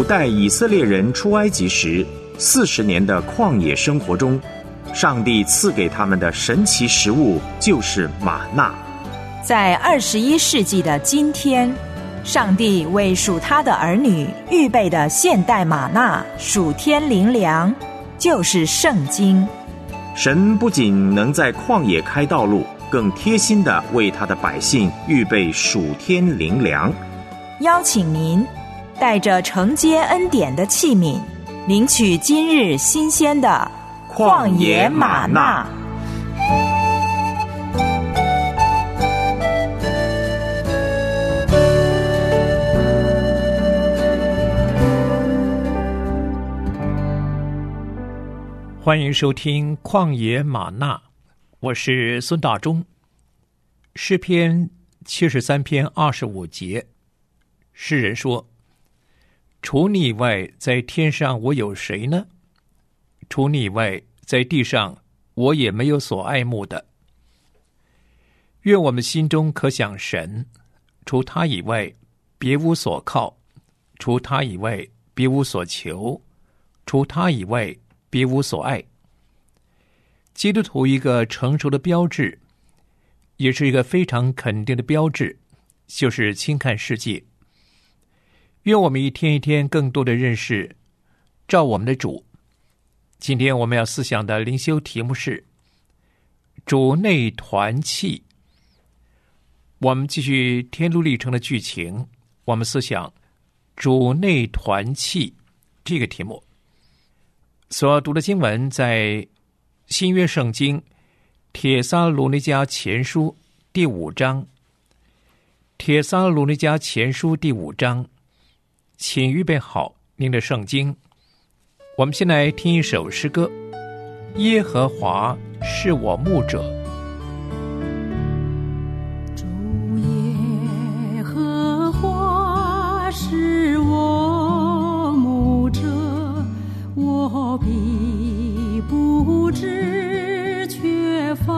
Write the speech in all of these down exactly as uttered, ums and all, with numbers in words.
古代以色列人出埃及时四十年的旷野生活中，上帝赐给他们的神奇食物就是玛纳。 在二十一世纪的今天，上帝为属他的儿女预备的现代玛纳属天灵粮，就是圣经。 神不仅能在旷野开道路，更贴心地为他的百姓预备属天灵粮。 邀请您带着承接恩典的器皿，领取今日新鲜的旷野玛纳。 欢迎收听旷野玛纳，我是孙大中。诗篇七十三篇二十五节，诗人说：除你以外，在天上我有谁呢？除你以外，在地上我也没有所爱慕的。愿我们心中可想神，除他以外别无所靠，除他以外别无所求，除他以外别无所爱。基督徒一个成熟的标志，也是一个非常肯定的标志，就是轻看世界。愿我们一天一天更多的认识照我们的主。今天我们要思想的灵修题目是主内团契。我们继续天路历程的剧情，我们思想主内团契这个题目。所要读的经文在新约圣经帖撒罗尼迦前书第五章。帖撒罗尼迦前书第五章，请预备好您的圣经。我们先来听一首诗歌，耶和华是我牧者。 主耶和华是我牧者，我必不致缺乏。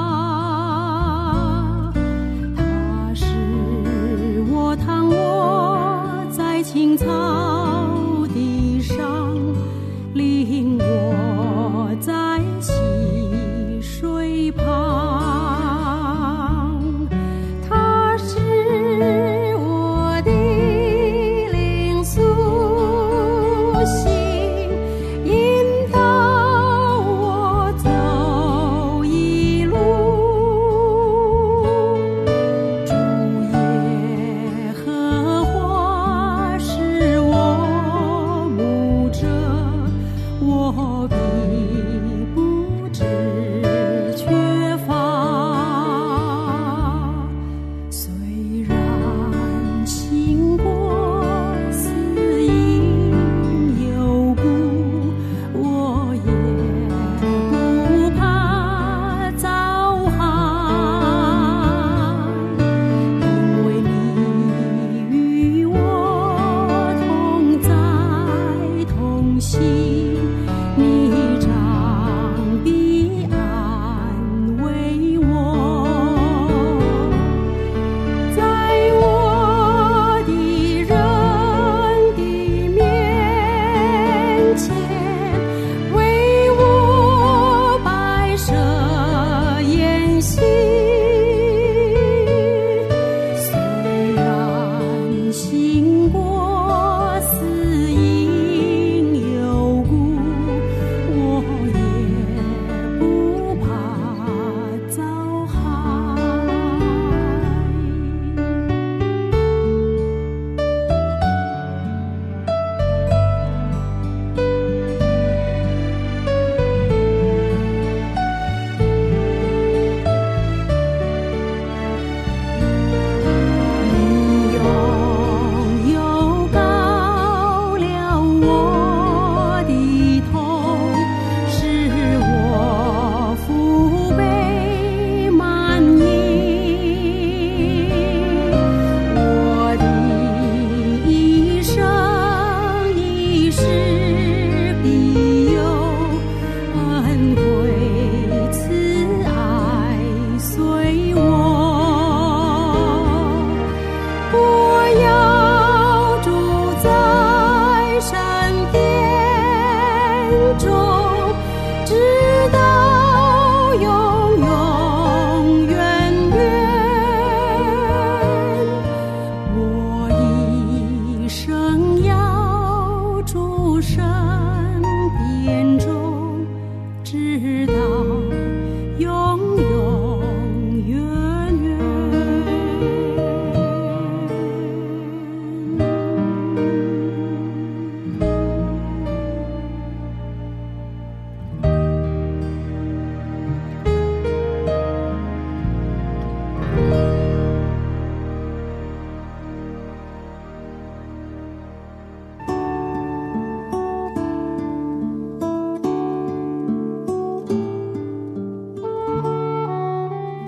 他是我躺卧在青草地上，领我在溪水旁。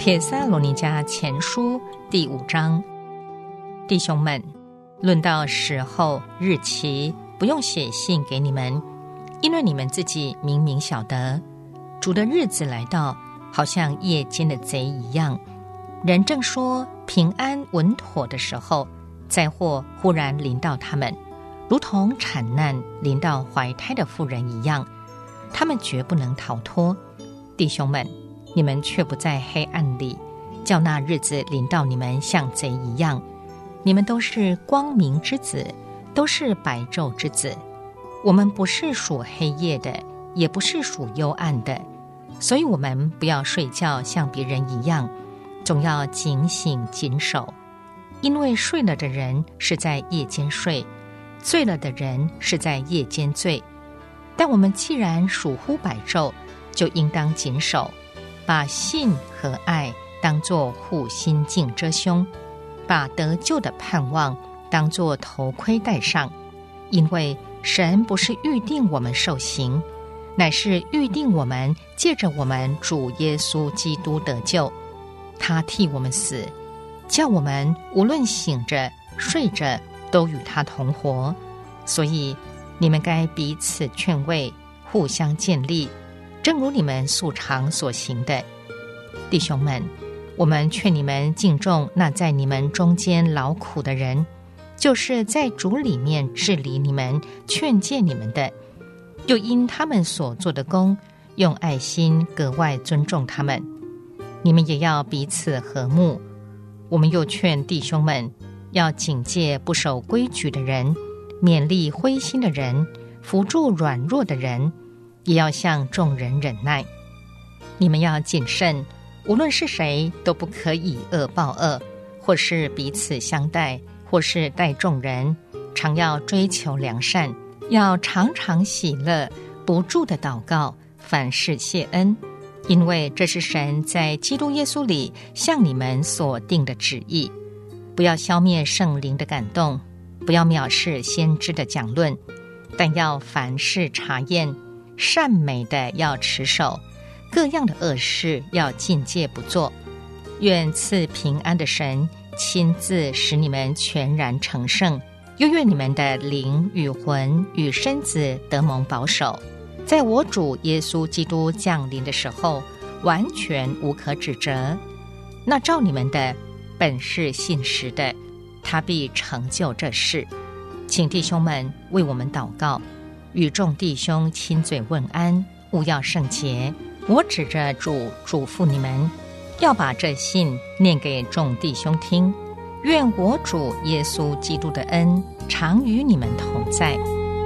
帖撒罗尼迦前书第五章，弟兄们，论到时候日期，不用写信给你们，因为你们自己明明晓得，主的日子来到，好像夜间的贼一样。人正说平安稳妥的时候，灾祸忽然临到他们，如同产难临到怀胎的妇人一样，他们绝不能逃脱。弟兄们，你们却不在黑暗里，叫那日子临到你们像贼一样。你们都是光明之子，都是白昼之子。我们不是属黑夜的，也不是属幽暗的，所以我们不要睡觉像别人一样，总要警醒谨守。因为睡了的人是在夜间睡，醉了的人是在夜间醉。但我们既然属乎白昼，就应当谨守，把信和爱当作护心镜遮胸，把得救的盼望当作头盔戴上。因为神不是预定我们受刑，乃是预定我们借着我们主耶稣基督得救。他替我们死，叫我们无论醒着睡着都与他同活。所以你们该彼此劝慰，互相建立，正如你们素常所行的。弟兄们，我们劝你们敬重那在你们中间劳苦的人，就是在主里面治理你们、劝诫你们的，又因他们所做的工，用爱心格外尊重他们。你们也要彼此和睦。我们又劝弟兄们，要警戒不守规矩的人，勉励灰心的人，扶助软弱的人，也要向众人忍耐。你们要谨慎，无论是谁，都不可以恶报恶，或是彼此相待，或是待众人，常要追求良善，要常常喜乐，不住的祷告，凡事谢恩，因为这是神在基督耶稣里向你们所定的旨意。不要消灭圣灵的感动，不要藐视先知的讲论，但要凡事查验，善美的要持守，各样的恶事要禁戒不做。愿赐平安的神亲自使你们全然成圣，又愿你们的灵与魂与身子得蒙保守，在我主耶稣基督降临的时候，完全无可指责。那照你们的本是信实的，他必成就这事。请弟兄们为我们祷告，与众弟兄亲嘴问安，务要圣洁。我指着主嘱咐你们，要把这信念给众弟兄听。愿我主耶稣基督的恩常与你们同在。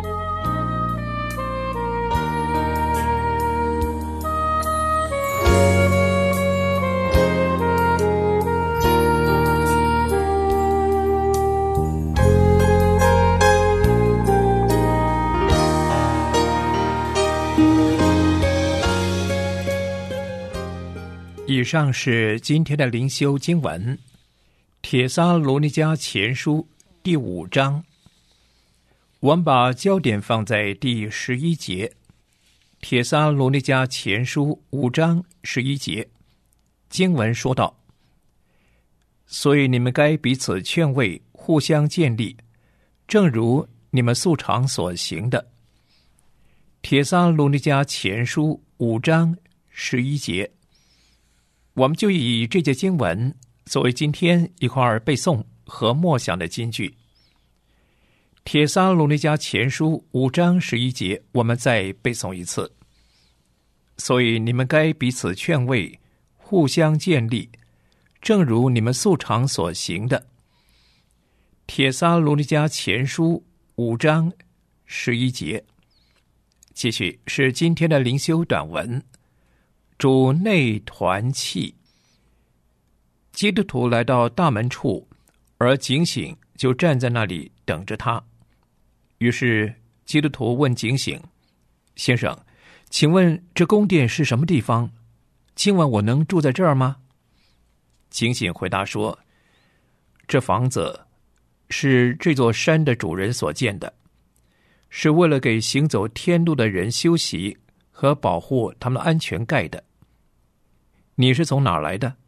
以上是今天的灵修经文，帖撒罗尼迦前书第五章。我们把焦点放在第十一节。帖撒罗尼迦前书五章十一节，经文说道：所以你们该彼此劝慰，互相建立，正如你们素常所行的。帖撒罗尼迦前书五章十一节，我们就以这节经文作为今天一块儿背诵和默想的金句。帖撒罗尼迦前书五章十一节，我们再背诵一次。所以你们该彼此劝慰，互相建立，正如你们素常所行的。帖撒罗尼迦前书五章十一节。继续是今天的灵修短文，主内团契。基督徒来到大门处，而警醒就站在那里等着他。于是基督徒问警醒：先生，请问这宫殿是什么地方？今晚我能住在这儿吗？警醒回答说：这房子是这座山的主人所建的，是为了给行走天路的人休息和保护他们的安全盖的。你是从哪儿来的？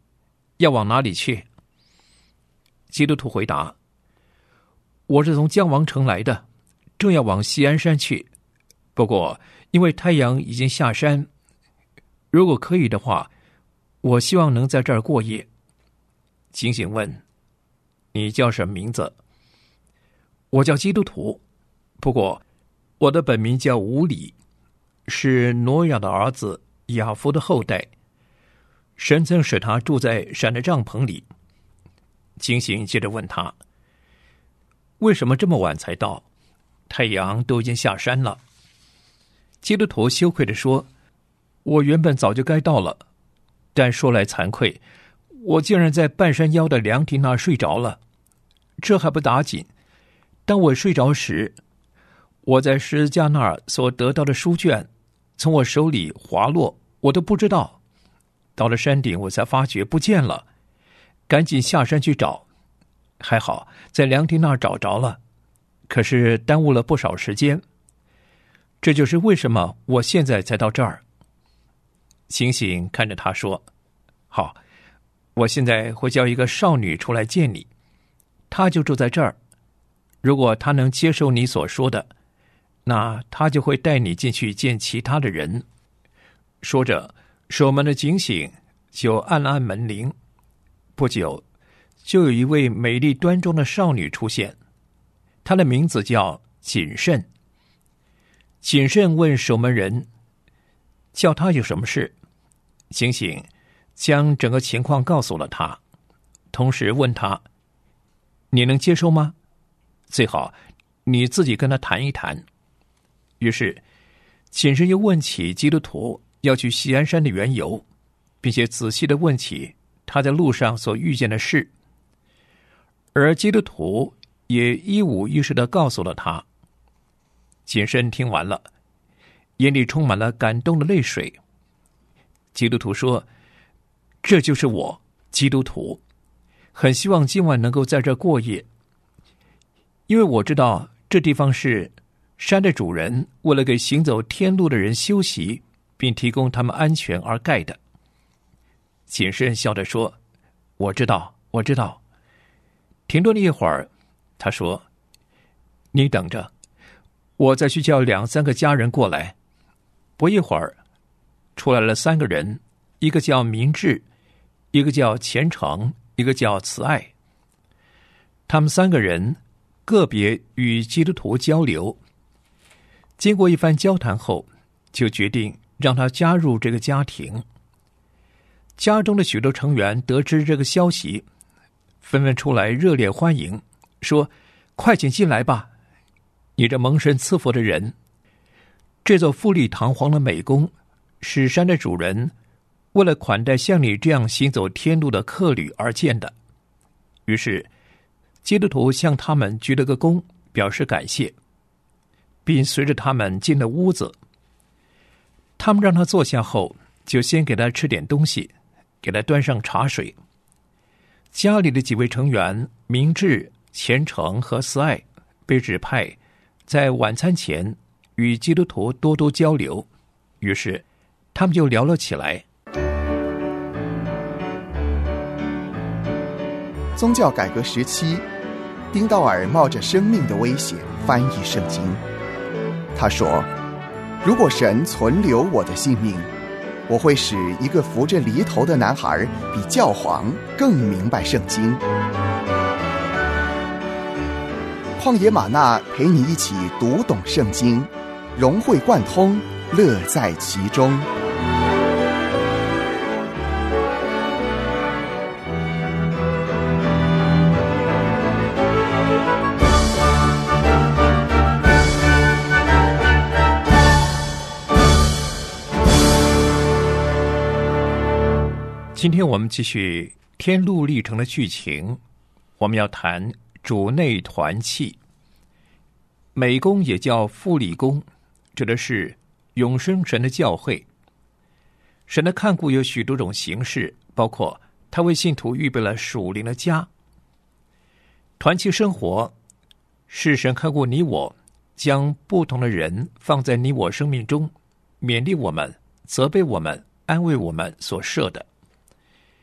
要往哪里去？基督徒回答：我是从将王城来的，正要往锡安山去，不过因为太阳已经下山，如果可以的话，我希望能在这儿过夜。警醒问：你叫什么名字？我叫基督徒，不过我的本名叫乌里，是挪亚的儿子雅弗的后代。神曾使他住在闪的帐篷里。警醒接着问他：为什么这么晚才到？太阳都已经下山了。基督徒羞愧地说：我原本早就该到了，但说来惭愧，我竟然在半山腰的凉亭那儿睡着了。这还不打紧，当我睡着时，我在十字架那儿所得到的书卷从我手里滑落，我都不知道。到了山顶，我才发觉不见了，赶紧下山去找。还好在凉亭那儿找着了，可是耽误了不少时间。这就是为什么我现在才到这儿。醒醒看着他说：好，我现在会叫一个少女出来见你，她就住在这儿。如果她能接受你所说的，那她就会带你进去见其他的人。说着，守门的警醒就按了按门铃。不久，就有一位美丽端庄的少女出现，她的名字叫谨慎。谨慎问守门人：叫她有什么事？警醒将整个情况告诉了他，同时问他：你能接受吗？最好你自己跟他谈一谈。于是谨慎又问起基督徒要去锡安山的缘由，并且仔细地问起他在路上所遇见的事，而基督徒也一五一十地告诉了他。谨慎听完了，眼里充满了感动的泪水。基督徒说：这就是我，基督徒，很希望今晚能够在这过夜，因为我知道这地方是山的主人为了给行走天路的人休息并提供他们安全而盖的。谨慎笑着说：我知道，我知道。停顿了一会儿，他说：你等着，我再去叫两三个家人过来。不一会儿，出来了三个人，一个叫明智，一个叫虔诚，一个叫慈爱。他们三个人个别与基督徒交流，经过一番交谈后，就决定让他加入这个家庭。家中的许多成员得知这个消息，纷纷出来热烈欢迎，说：快请进来吧，你这蒙神赐福的人。这座富丽堂皇的美宫是山的主人为了款待像你这样行走天路的客旅而建的。于是基督徒向他们鞠了个躬，表示感谢，并随着他们进了屋子。他们让他坐下后，就先给他吃点东西，给他端上茶水。家里的几位成员明智、虔诚和慈爱被指派在晚餐前与基督徒多多交流，于是他们就聊了起来。 宗教改革时期，丁道尔冒着生命的危险翻译圣经。他说：如果神存留我的性命，我会使一个扶着犁头的男孩比教皇更明白圣经。旷野玛纳陪你一起读懂圣经，融会贯通，乐在其中。 今天我们继续天路历程的剧情，我们要谈主内团契。美宫也叫复利宫，指的是永生神的教会。神的看顾有许多种形式，包括他为信徒预备了属灵的家。团契生活是神看顾你我，将不同的人放在你我生命中，勉励我们、责备我们、安慰我们所设的。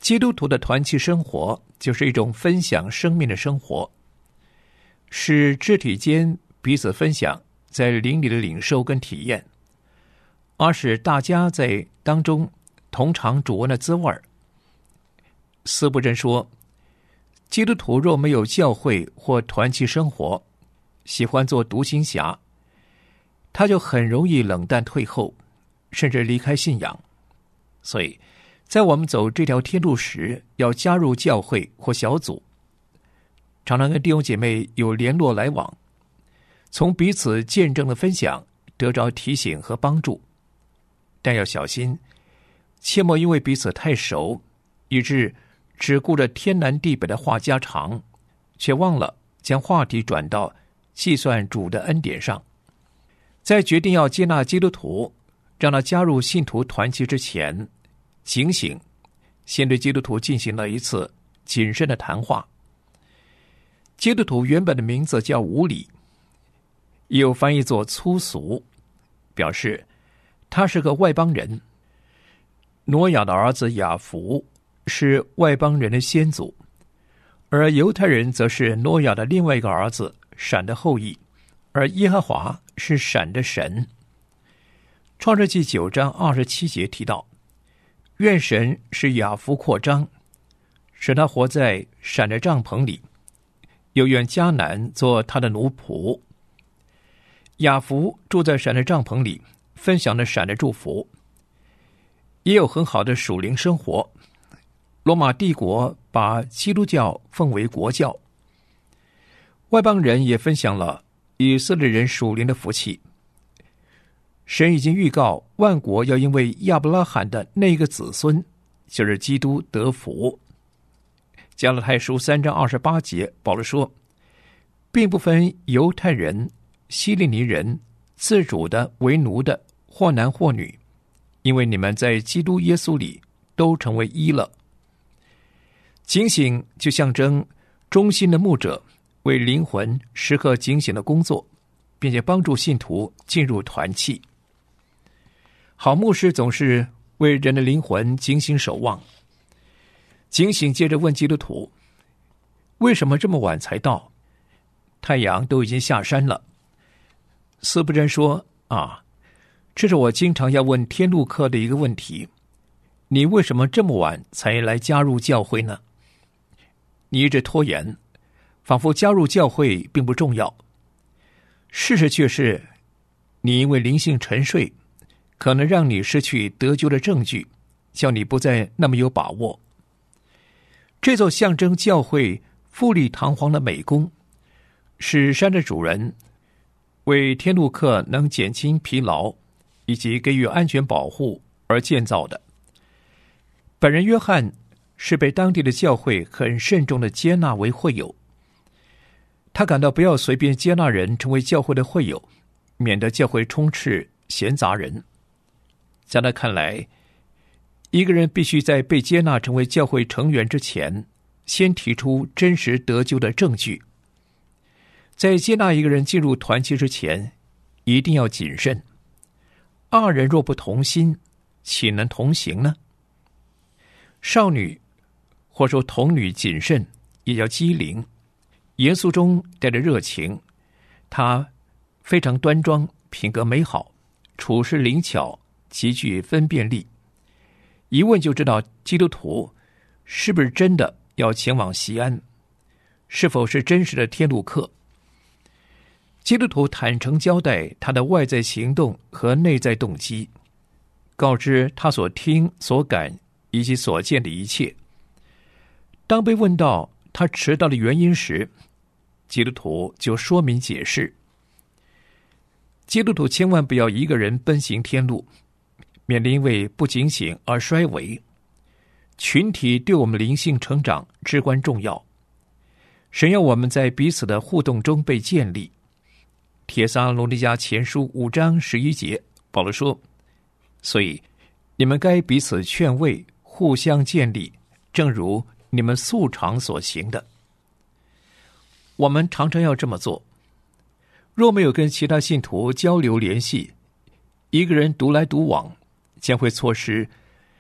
基督徒的团契生活就是一种分享生命的生活，是肢体间彼此分享在灵里的领受跟体验，而使大家在当中同尝主恩的滋味。司布真说，基督徒若没有教会或团契生活，喜欢做独行侠，他就很容易冷淡退后，甚至离开信仰。所以在我们走这条天路时，要加入教会或小组，常常跟弟兄姐妹有联络来往，从彼此见证的分享得着提醒和帮助。但要小心，切莫因为彼此太熟，以致只顾着天南地北的话家常，却忘了将话题转到计算主的恩典上。在决定要接纳基督徒，让他加入信徒团契之前，警醒，先对基督徒进行了一次谨慎的谈话。基督徒原本的名字叫无礼，也有翻译作粗俗，表示他是个外邦人。挪亚的儿子雅弗是外邦人的先祖，而犹太人则是挪亚的另外一个儿子闪的后裔，而耶和华是闪的神。创世纪九章二十七节提到，愿神使雅弗扩张，使他活在闪的帐篷里，又愿迦南做他的奴仆。雅弗住在闪的帐篷里，分享了闪的祝福，也有很好的属灵生活。罗马帝国把基督教奉为国教，外邦人也分享了以色列人属灵的福气。神已经预告万国要因为亚伯拉罕的那个子孙，就是基督得福。加拉太书三章二十八节，保罗说，并不分犹太人、希利尼人、自主的为奴的，或男或女，因为你们在基督耶稣里都成为一了。警醒就象征忠心的牧者为灵魂时刻警醒的工作，并且帮助信徒进入团契。好牧师总是为人的灵魂警醒守望。警醒接着问基督徒，为什么这么晚才到？太阳都已经下山了。司布真说，啊，这是我经常要问天路客的一个问题，你为什么这么晚才来加入教会呢？你一直拖延，仿佛加入教会并不重要。事实却是，你因为灵性沉睡，可能让你失去得救的证据，叫你不再那么有把握。这座象征教会富丽堂皇的美宫，是山的主人为天路客能减轻疲劳以及给予安全保护而建造的。本人约翰是被当地的教会很慎重的接纳为会友，他感到不要随便接纳人成为教会的会友，免得教会充斥闲杂人。在他看来，一个人必须在被接纳成为教会成员之前，先提出真实得救的证据。在接纳一个人进入团契之前，一定要谨慎。二人若不同心，岂能同行呢？少女或说童女谨慎，也叫机灵，严肃中带着热情。她非常端庄，品格美好，处事灵巧，极具分辨力。一问就知道基督徒是不是真的要前往西安，是否是真实的天路客。基督徒坦诚交代他的外在行动和内在动机，告知他所听所感以及所见的一切。当被问到他迟到的原因时，基督徒就说明解释。基督徒千万不要一个人奔行天路，免得因为不警醒而衰微。群体对我们灵性成长至关重要，神要我们在彼此的互动中被建立。帖撒罗尼迦前书五章十一节，保罗说，所以你们该彼此劝慰，互相建立，正如你们素常所行的。我们常常要这么做。若没有跟其他信徒交流联系，一个人独来独往，将会错失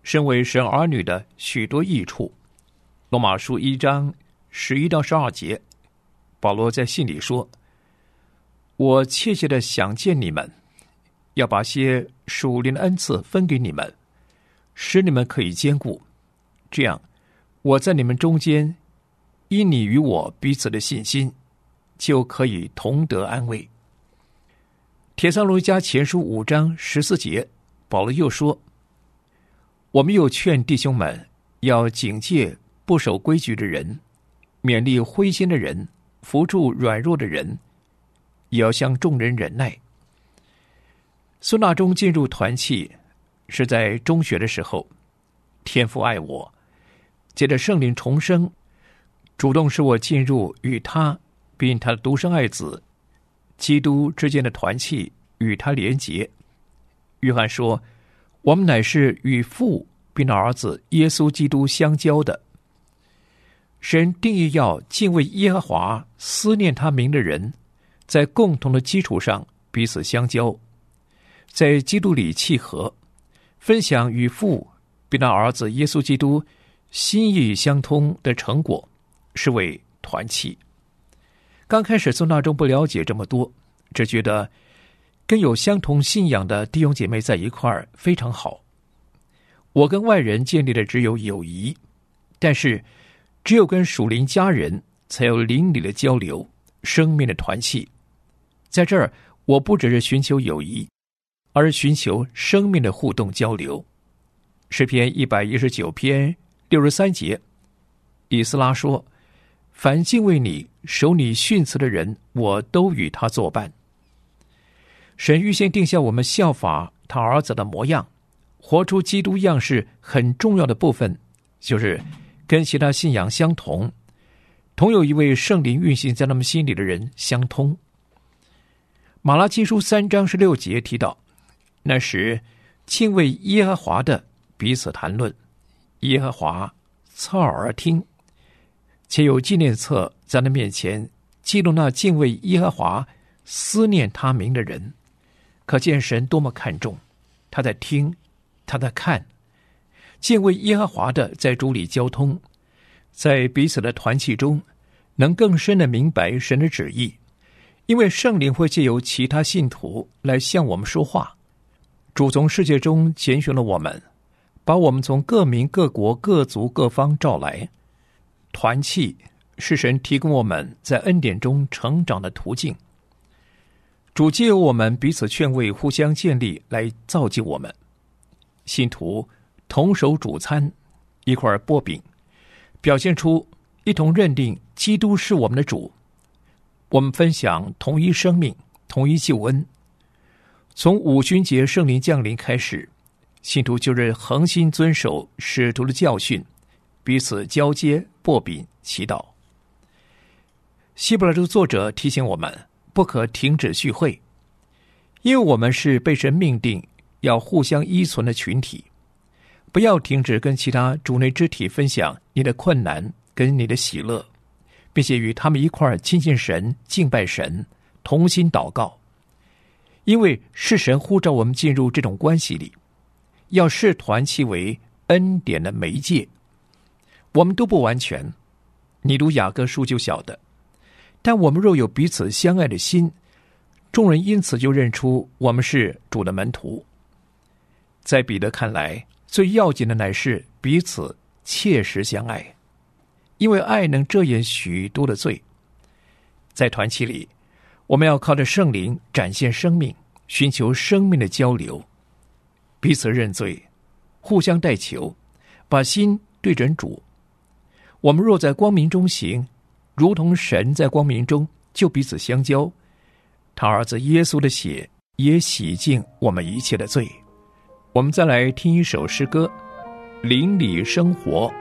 身为神儿女的许多益处。罗马书一章十一到十二节，保罗在信里说：我切切的想见你们，要把些属灵的恩赐分给你们，使你们可以坚固，这样我在你们中间，因你与我彼此的信心，就可以同得安慰。帖撒罗尼迦前书五章十四节，保罗又说：我们又劝弟兄们要警戒不守规矩的人，勉励灰心的人，扶助软弱的人，也要向众人忍耐。孙大中进入团契是在中学的时候，天父爱我，借着圣灵重生，主动使我进入与他并他的独生爱子基督之间的团契，与他连结。约翰说：我们乃是与父并那儿子耶稣基督相交的。神定义要敬畏耶和华，思念他名的人，在共同的基础上彼此相交，在基督里契合，分享与父并那儿子耶稣基督心意相通的成果，是为团契。刚开始孙大中不了解这么多，只觉得跟有相同信仰的弟兄姐妹在一块儿非常好。我跟外人建立的只有友谊，但是只有跟属灵家人才有邻里的交流，生命的团契。在这儿，我不只是寻求友谊，而是寻求生命的互动交流。诗篇一百一十九篇六十三节，以斯拉说：凡敬畏你、守你训词的人，我都与他作伴。神预先定下我们效法他儿子的模样，活出基督样式很重要的部分，就是跟其他信仰相同，同有一位圣灵运行在他们心里的人相通。马拉基书三章十六节提到，那时敬畏耶和华的彼此谈论，耶和华侧耳而听，且有纪念册在他面前记录那敬畏耶和华、思念他名的人。可见神多么看重，他在听，他在看。敬畏耶和华的在主里交通，在彼此的团契中能更深地明白神的旨意，因为圣灵会借由其他信徒来向我们说话。主从世界中拣选了我们，把我们从各民各国各族各方召来。团契是神提供我们在恩典中成长的途径。主借由我们彼此劝慰，互相建立，来造就我们。信徒同守主餐，一块擘饼，表现出一同认定基督是我们的主。我们分享同一生命，同一救恩。从五旬节圣灵降临开始，信徒就是恒心遵守使徒的教训，彼此交接、擘饼、祈祷。希伯来书作者提醒我们，不可停止聚会，因为我们是被神命定要互相依存的群体。不要停止跟其他主内肢体分享你的困难跟你的喜乐，并且与他们一块儿亲近神、敬拜神，同心祷告。因为是神呼召我们进入这种关系里，要视团契为恩典的媒介。我们都不完全，你读雅各书就晓得。但我们若有彼此相爱的心，众人因此就认出我们是主的门徒。在彼得看来，最要紧的乃是彼此切实相爱，因为爱能遮掩许多的罪。在团契里，我们要靠着圣灵展现生命，寻求生命的交流，彼此认罪，互相代求，把心对准主。我们若在光明中行，如同神在光明中，就彼此相交。他儿子耶稣的血也洗净我们一切的罪。我们再来听一首诗歌，邻里生活。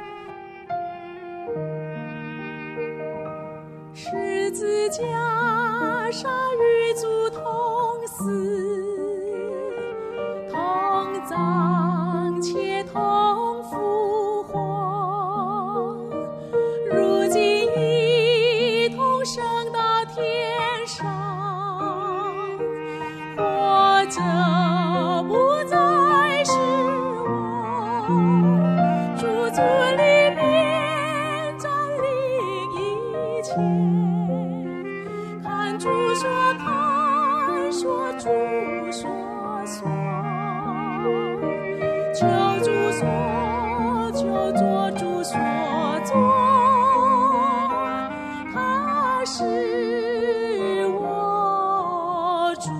十字架上与主同死，同葬且同复活，如今一同升到天上，活着不再是我， 前，看主说，看说，主说说，求主说，求做主说做，他是我主，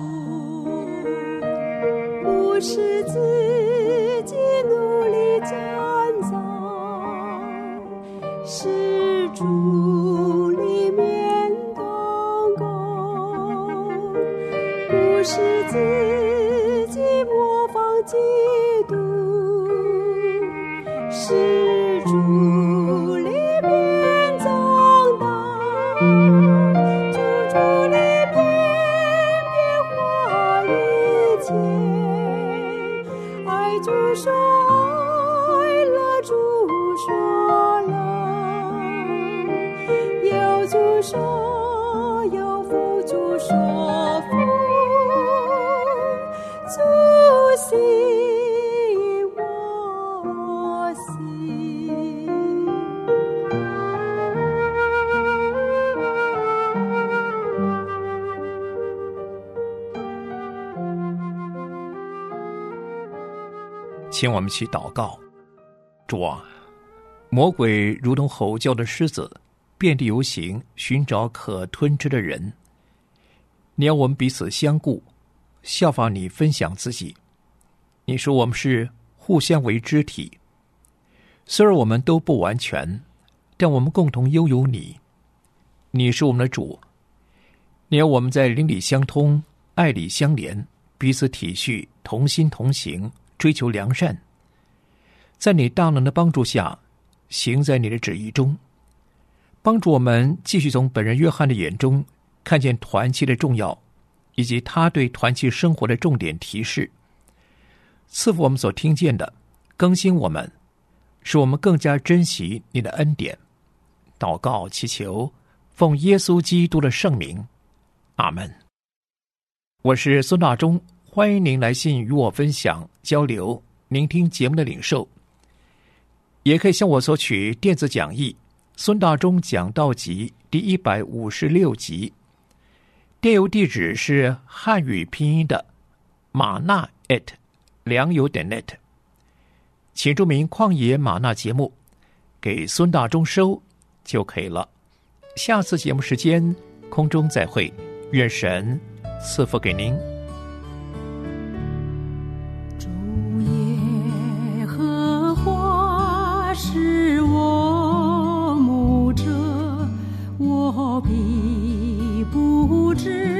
不是自己努力建造，是主里面动工，不是自己模仿基督，是主里面长大，主主里面变化一切，爱主说爱了，主说了，有主说有福，主说福，主喜我喜。 请我们一起祷告。主啊，魔鬼如同吼叫的狮子，遍地游行，寻找可吞吃的人。你要我们彼此相顾，效法你，分享自己。你说我们是互相为肢体，虽然我们都不完全，但我们共同拥有你。你是我们的主，你要我们在邻里相通，爱里相连，彼此体恤，同心同行，追求良善。在你大能的帮助下，行在你的旨意中，帮助我们继续从本人约翰的眼中看见团契的重要，以及他对团契生活的重点提示，赐福我们所听见的，更新我们，使我们更加珍惜你的恩典。祷告祈求，奉耶稣基督的圣名，阿门。我是孙大中，欢迎您来信与我分享交流，聆听节目的领受，也可以向我索取电子讲义《孙大中讲道集》第一百五十六集，电邮地址是汉语拼音的马纳 at 良友点 net， 请注明旷野马纳节目，给孙大中收就可以了。下次节目时间空中再会，愿神赐福给您。 主耶和华是我牧者，我必不知